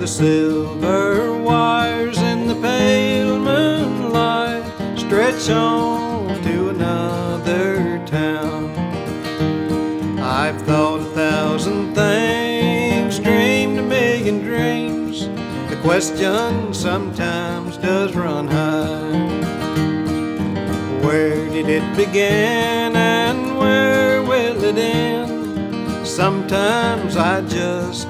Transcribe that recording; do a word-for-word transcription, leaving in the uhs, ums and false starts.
the silver wires in the pale moonlight stretch on to another town. I've thought a thousand things, dreamed a million dreams. The question sometimes does run high. Where did it begin and where will it end? Sometimes I just